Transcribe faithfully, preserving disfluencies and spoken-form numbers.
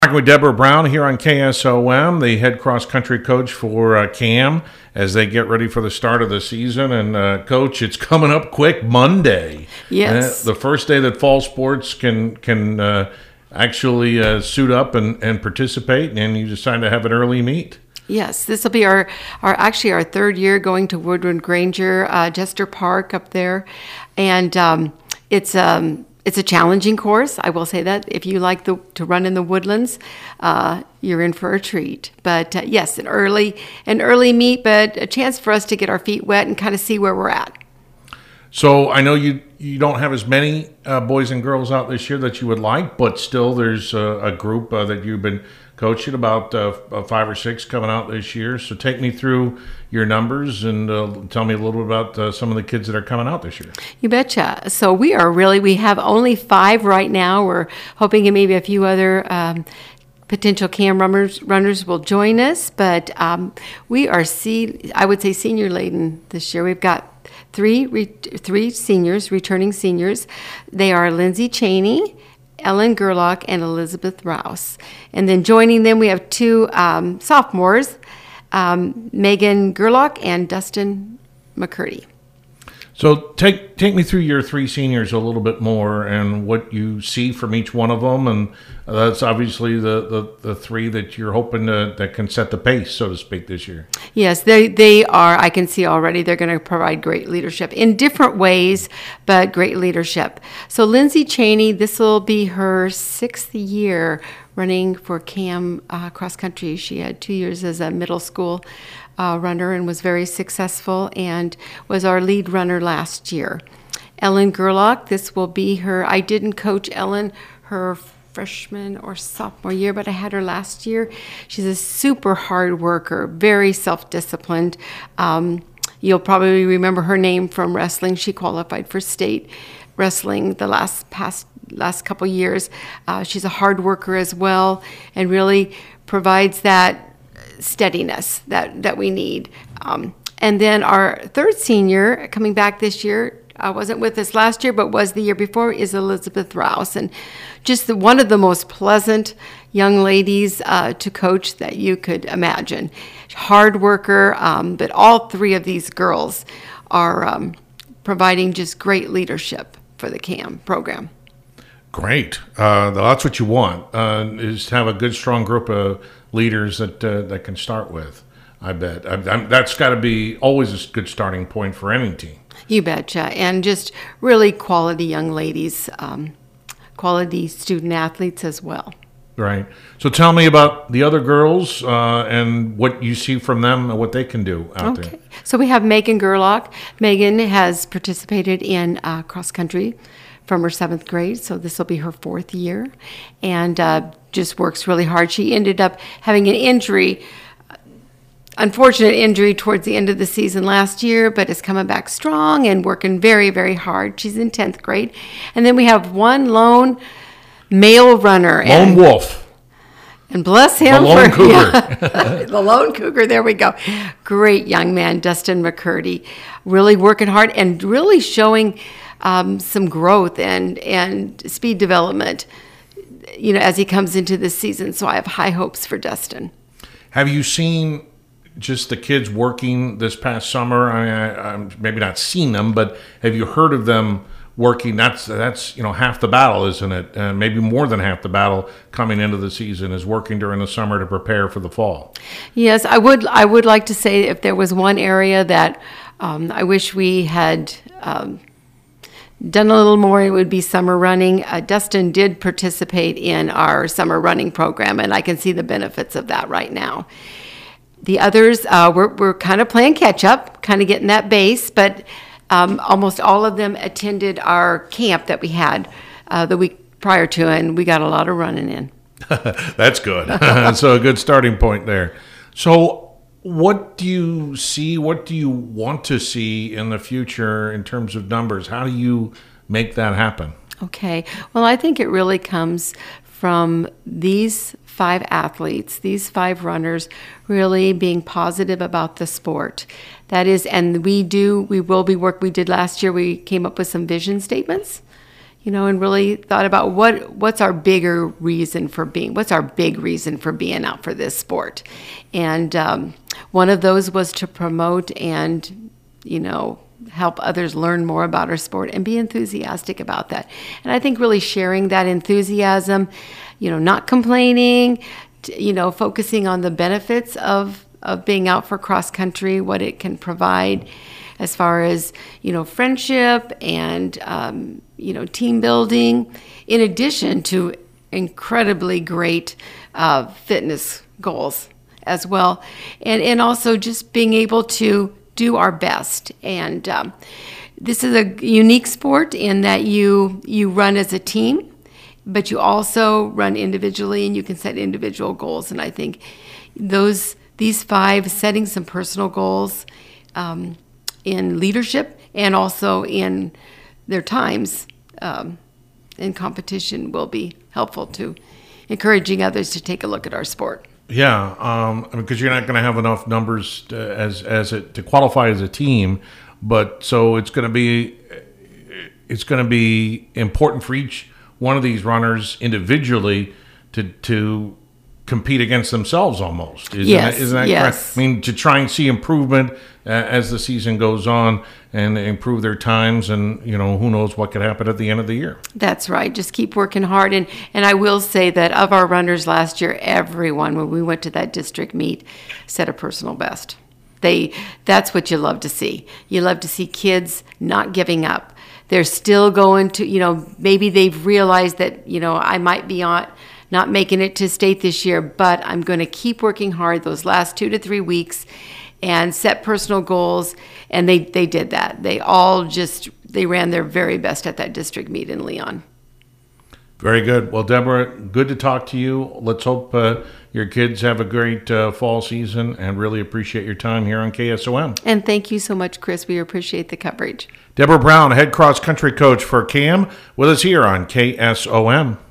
Talking with Deborah Brown here on K S O M, the head cross-country coach for uh, CAM, as they get ready for the start of the season. And, uh, Coach, it's coming up quick, Monday. Yes. Uh, the first day that fall sports can can uh, actually uh, suit up and, and participate, and you decide to have an early meet. Yes, this will be our, our actually our third year going to Woodland Granger, uh, Jester Park up there. And um, it's... Um, It's a challenging course, I will say that. If you like the, to run in the woodlands, uh, you're in for a treat. But uh, yes, an early an early meet, but a chance for us to get our feet wet and kind of see where we're at. So I know you you don't have as many uh, boys and girls out this year that you would like, but still there's a, a group uh, that you've been coaching, about uh, five or six coming out this year. So take me through your numbers and uh, tell me a little bit about uh, some of the kids that are coming out this year. You betcha. So we are really, we have only five right now. We're hoping that maybe a few other um, potential CAM runners, runners will join us, but um, we are, see, I would say, senior laden this year. We've got three, re- three seniors, returning seniors. They are Lindsay Cheney, Ellen Gerlach, and Elizabeth Rouse. And then joining them, we have two um, sophomores, um, Megan Gerlach and Dustin McCurdy. So take take me through your three seniors a little bit more and what you see from each one of them. And that's obviously the, the, the three that you're hoping to, that can set the pace, so to speak, this year. Yes, they, they are, I can see already, they're going to provide great leadership in different ways, but great leadership. So Lindsay Cheney, this will be her sixth year running for CAM uh, cross country. She had two years as a middle school uh, runner and was very successful and was our lead runner last year. Ellen Gerlach, this will be her, I didn't coach Ellen her freshman or sophomore year, but I had her last year. She's a super hard worker, very self-disciplined. Um, you'll probably remember her name from wrestling. She qualified for state wrestling the last past last couple years. Uh, she's a hard worker as well, and really provides that steadiness that, that we need. Um, and then our third senior coming back this year, uh, wasn't with us last year, but was the year before, is Elizabeth Rouse. And just the, one of the most pleasant young ladies uh, to coach that you could imagine. Hard worker, um, but all three of these girls are um, providing just great leadership for the CAM program. Great. Uh, that's what you want, uh, is to have a good, strong group of leaders that uh, that can start with, I bet. I, I, that's got to be always a good starting point for any team. You betcha. And just really quality young ladies, um, quality student athletes as well. Right. So tell me about the other girls uh, and what you see from them and what they can do out okay. there. So we have Megan Gerlach. Megan has participated in uh, cross country from her seventh grade, so this will be her fourth year, and uh, just works really hard. She ended up having an injury, unfortunate injury towards the end of the season last year, but is coming back strong and working very, very hard. She's in tenth grade. And then we have one lone male runner. Lone and, wolf. And bless him. The lone for, cougar. Yeah, the lone cougar, there we go. Great young man, Dustin McCurdy. Really working hard and really showing um, some growth and, and speed development, you know, as he comes into this season. So I have high hopes for Dustin. Have you seen just the kids working this past summer? I mean, I, I'm maybe not seen them, but have you heard of them working? That's that's you know half the battle, isn't it? Uh, maybe more than half the battle coming into the season is working during the summer to prepare for the fall. Yes, I would. I would like to say if there was one area that um, I wish we had um, done a little more, it would be summer running. Uh, Dustin did participate in our summer running program, and I can see the benefits of that right now. The others, uh, we're, we're kind of playing catch up, kind of getting that base, but um, almost all of them attended our camp that we had uh, the week prior to, and we got a lot of running in. That's good. So a good starting point there. So what do you see, what do you want to see in the future in terms of numbers? How do you make that happen? Okay. Well, I think it really comes from these five athletes, these five runners, really being positive about the sport. That is, and we do, we will be work we did last year, we came up with some vision statements. you know, and really thought about what what's our bigger reason for being, what's our big reason for being out for this sport. And um, one of those was to promote and, you know, help others learn more about our sport and be enthusiastic about that. And I think really sharing that enthusiasm, you know, not complaining, t- you know, focusing on the benefits of, of being out for cross country, what it can provide as far as, you know, friendship and, um, you know, team building, in addition to incredibly great uh, fitness goals as well. And, and also just being able to do our best. And um, this is a unique sport in that you you run as a team, but you also run individually, and you can set individual goals. And I think those these five, setting some personal goals um, in leadership and also in their times um, in competition will be helpful to encouraging others to take a look at our sport. Yeah, um, because you're not going to have enough numbers to, as as it to qualify as a team, but so it's going to be it's going to be important for each one of these runners individually to to compete against themselves almost. Isn't yes, that, isn't that yes. correct? I mean, to try and see improvement uh, as the season goes on and improve their times, and, you know, who knows what could happen at the end of the year. That's right. Just keep working hard. And, and I will say that of our runners last year, everyone, when we went to that district meet, set a personal best. They, that's what you love to see. You love to see kids not giving up. They're still going to, you know, maybe they've realized that, you know, I might be on, not making it to state this year, but I'm going to keep working hard those last two to three weeks and set personal goals. And they, they did that. They all just, they ran their very best at that district meet in Leon. Very good. Well, Deborah, good to talk to you. Let's hope uh, your kids have a great uh, fall season, and really appreciate your time here on K S O M. And thank you so much, Chris. We appreciate the coverage. Deborah Brown, head cross country coach for C A M, with us here on K S O M.